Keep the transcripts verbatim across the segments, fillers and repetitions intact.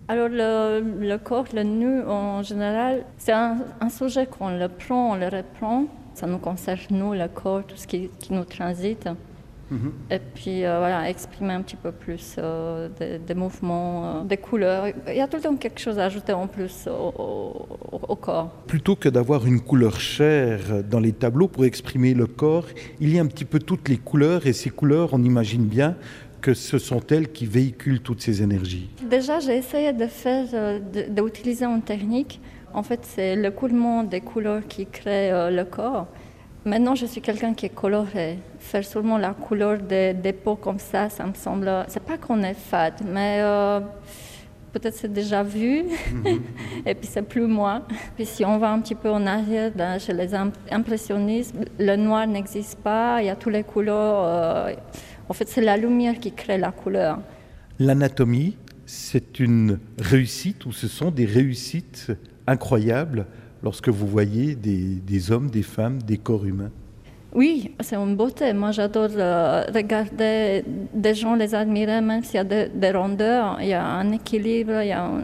Alors le, le corps, le nu en général, c'est un, un sujet qu'on le prend, on le reprend. Ça nous concerne, nous, le corps, tout ce qui, qui nous transite. Mm-hmm. Et puis euh, voilà, exprimer un petit peu plus euh, des, des mouvements, euh, des couleurs. Il y a tout le temps quelque chose à ajouter en plus au, au, au corps. Plutôt que d'avoir une couleur chair dans les tableaux pour exprimer le corps, il y a un petit peu toutes les couleurs et ces couleurs, on imagine bien que ce sont elles qui véhiculent toutes ces énergies. Déjà, j'ai essayé de faire, euh, de, d'utiliser une technique. En fait, c'est le coulement des couleurs qui crée euh, le corps. Maintenant, je suis quelqu'un qui est coloré. Faire seulement la couleur des, des peaux comme ça, ça me semble... C'est pas qu'on est fade, mais euh, peut-être c'est déjà vu. Mm-hmm. Et puis c'est plus moi. Puis si on va un petit peu en arrière, dans, chez les impressionnistes, le noir n'existe pas. Il y a toutes les couleurs. Euh, en fait, c'est la lumière qui crée la couleur. L'anatomie, c'est une réussite ou ce sont des réussites incroyables lorsque vous voyez des, des hommes, des femmes, des corps humains? Oui, c'est une beauté. Moi, j'adore euh, regarder des gens, les admirer, même s'il y a des, des rondeurs, il y a un équilibre, il y a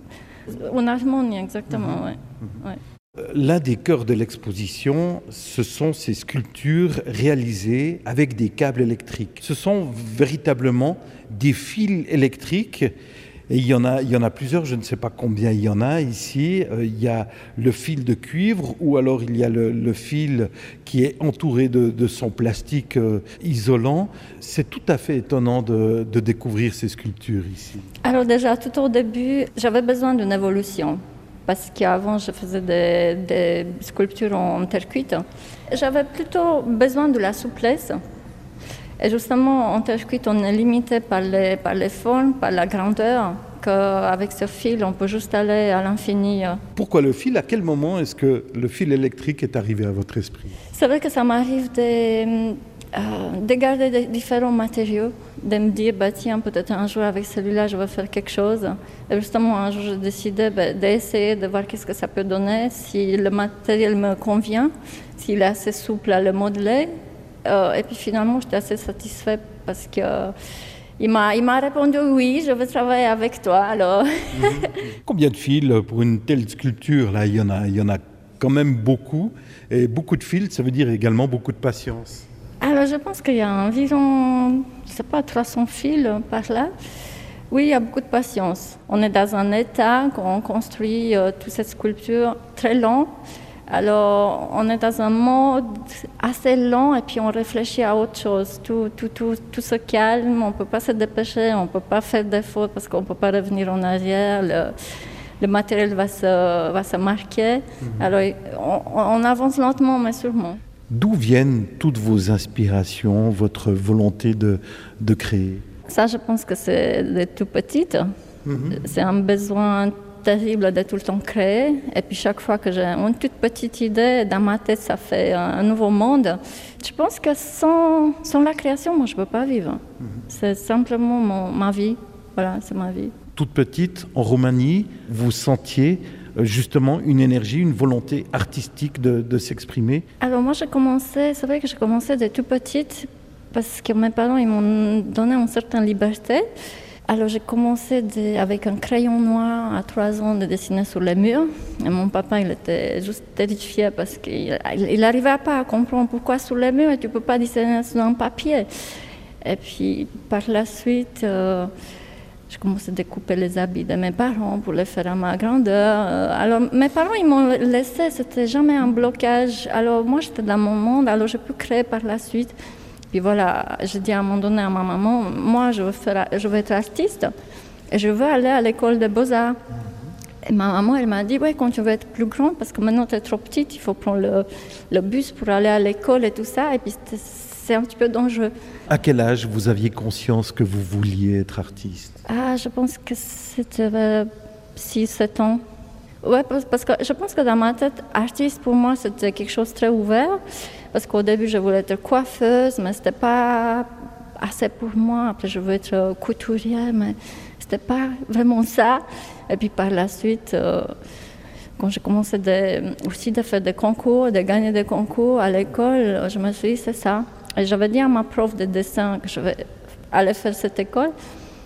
un, une harmonie, exactement. Mmh. Ouais. Mmh. Ouais. L'un des cœurs de l'exposition, ce sont ces sculptures réalisées avec des câbles électriques. Ce sont véritablement des fils électriques. Et il y en a, il y en a plusieurs, je ne sais pas combien il y en a ici. Euh, il y a le fil de cuivre ou alors il y a le, le fil qui est entouré de, de son plastique euh, isolant. C'est tout à fait étonnant de, de découvrir ces sculptures ici. Alors déjà, tout au début, j'avais besoin d'une évolution. Parce qu'avant, je faisais des, des sculptures en terre cuite. J'avais plutôt besoin de la souplesse. Et justement, en terre cuite, on est limité par les, par les formes, par la grandeur, qu'avec ce fil, on peut juste aller à l'infini. Pourquoi le fil? À quel moment est-ce que le fil électrique est arrivé à votre esprit? C'est vrai que ça m'arrive de, euh, de garder des différents matériaux, de me dire, bah, tiens, peut-être un jour avec celui-là, je vais faire quelque chose. Et justement, un jour, j'ai décidé bah, d'essayer de voir qu'est-ce que ça peut donner, si le matériel me convient, s'il est assez souple à le modeler. Euh, et puis finalement, j'étais assez satisfaite parce qu'il euh, m'a, il m'a répondu oui, je veux travailler avec toi. Alors. Mmh. Combien de fils pour une telle sculpture là? Il y en a, il y en a quand même beaucoup. Et beaucoup de fils, ça veut dire également beaucoup de patience. Alors je pense qu'il y a environ, je sais pas, trois cents fils par là. Oui, il y a beaucoup de patience. On est dans un état qu'on construit euh, toute cette sculpture très lent. Alors, on est dans un mode assez lent et puis on réfléchit à autre chose. Tout, tout, tout, tout se calme, on ne peut pas se dépêcher, on ne peut pas faire des fautes parce qu'on ne peut pas revenir en arrière. Le, le matériel va se, va se marquer. Mmh. Alors, on, on avance lentement, mais sûrement. D'où viennent toutes vos inspirations, votre volonté de, de créer? Ça, je pense que c'est de tout petite. Mmh. C'est un besoin terrible de tout le temps créer. Et puis chaque fois que j'ai une toute petite idée, dans ma tête, ça fait un nouveau monde. Je pense que sans, sans la création, moi, je ne peux pas vivre. Mm-hmm. C'est simplement mon, ma vie. Voilà, c'est ma vie. Toute petite, en Roumanie, vous sentiez justement une énergie, une volonté artistique de, de s'exprimer? Alors moi, j'ai commencé, c'est vrai que j'ai commencé de tout petite parce que mes parents, ils m'ont donné une certaine liberté. Alors j'ai commencé de, avec un crayon noir à trois ans de dessiner sur les murs. Et mon papa, il était juste terrifié parce qu'il n'arrivait pas à comprendre pourquoi sur les murs tu ne peux pas dessiner sur un papier. Et puis par la suite, euh, je commençais à découper les habits de mes parents pour les faire à ma grandeur. Alors mes parents, ils m'ont laissé, c'était jamais un blocage. Alors moi, j'étais dans mon monde, alors j'ai pu créer par la suite. Puis voilà, j'ai dit à un moment donné à ma maman, moi je veux, faire, je veux être artiste et je veux aller à l'école des beaux-arts. Mm-hmm. Et ma maman, elle m'a dit, ouais, quand tu veux être plus grande, parce que maintenant tu es trop petite, il faut prendre le, le bus pour aller à l'école et tout ça, et puis c'est un petit peu dangereux. À quel âge vous aviez conscience que vous vouliez être artiste? Ah, je pense que c'était euh, six sept ans. Ouais, parce que je pense que dans ma tête, artiste pour moi c'était quelque chose de très ouvert. Parce qu'au début, je voulais être coiffeuse, mais ce n'était pas assez pour moi. Après, je voulais être couturière, mais ce n'était pas vraiment ça. Et puis par la suite, euh, quand j'ai commencé de, aussi de faire des concours, de gagner des concours à l'école, je me suis dit, c'est ça. Et j'avais dit à ma prof de dessin que je vais aller faire cette école.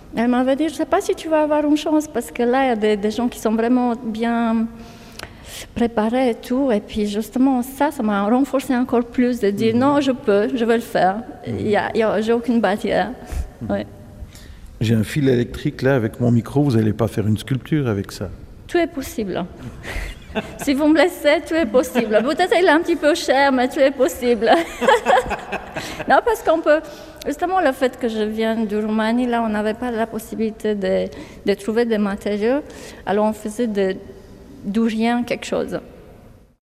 Elle m'avait dit, je ne sais pas si tu vas avoir une chance, parce que là, il y a des, des gens qui sont vraiment bien préparés et tout. Et puis justement, ça, ça m'a renforcé encore plus de dire, mmh. non, je peux, je vais le faire. Il y a, il y a, j'ai aucune barrière. Mmh. Ouais. J'ai un fil électrique là, avec mon micro, vous n'allez pas faire une sculpture avec ça? Tout est possible. Si vous me laissez, tout est possible. Peut-être qu'il est un petit peu cher, mais tout est possible. Non, parce qu'on peut... Justement, le fait que je vienne de Roumanie, là, on n'avait pas la possibilité de, de trouver des matériaux. Alors, on faisait de, de rien quelque chose.